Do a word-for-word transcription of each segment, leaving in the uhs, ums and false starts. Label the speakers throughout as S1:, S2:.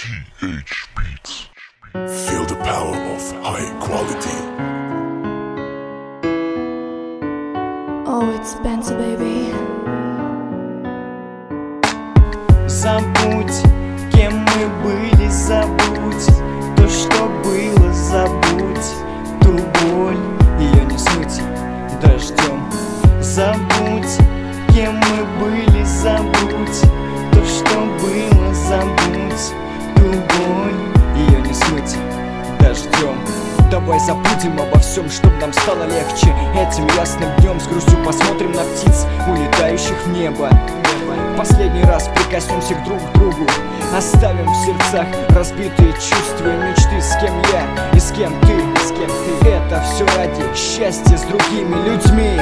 S1: T H Beats.
S2: Feel the power of high quality.
S3: Oh, it's Benzo, baby.
S4: Забудь, кем мы были, забудь то, что было, забудь ту боль, ее не смыть дождем. Забудь, кем мы были, забудь то, что было, забудь ту боль, ее не смыть дождем. Давай забудем обо всем, чтоб нам стало легче. Этим ясным днем с грустью посмотрим на птиц, улетающих в небо. Последний раз прикоснемся к друг к другу, оставим в сердцах разбитые чувства и мечты. С кем я и с кем ты, с кем ты. Это все ради счастья с другими людьми.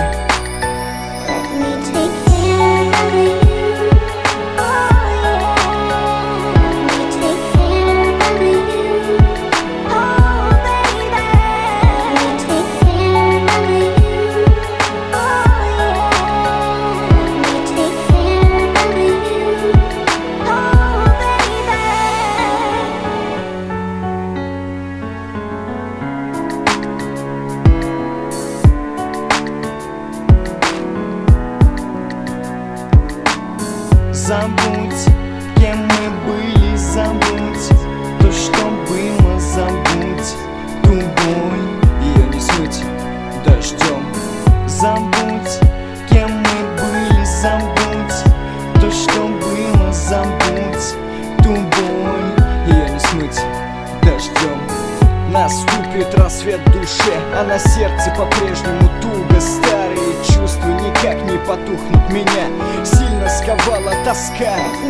S4: Забудь, кем мы были, забудь то, что было, забудь ту боль, ее не смыть дождем. Забудь, кем мы были, забудь то, что было, забудь ту боль, ее не смыть дождем. Наступит рассвет в душе, а на сердце по-прежнему туго. Старые чувства никак не потухнут, меня сильно сковала тоска.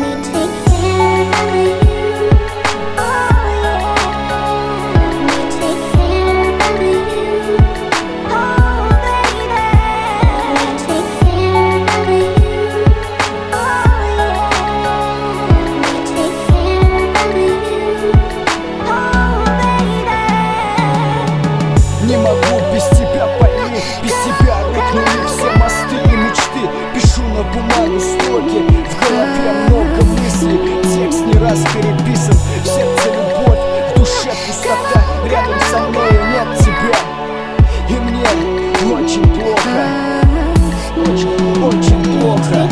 S4: Не могу без тебя, пойми, без тебя рухнули все мосты и мечты. Пишу на бумагу строки, в голове много мыслей. Текст не раз переписан, в сердце любовь, в душе пустота. Рядом со мною нет тебя, и мне очень плохо, очень, очень плохо.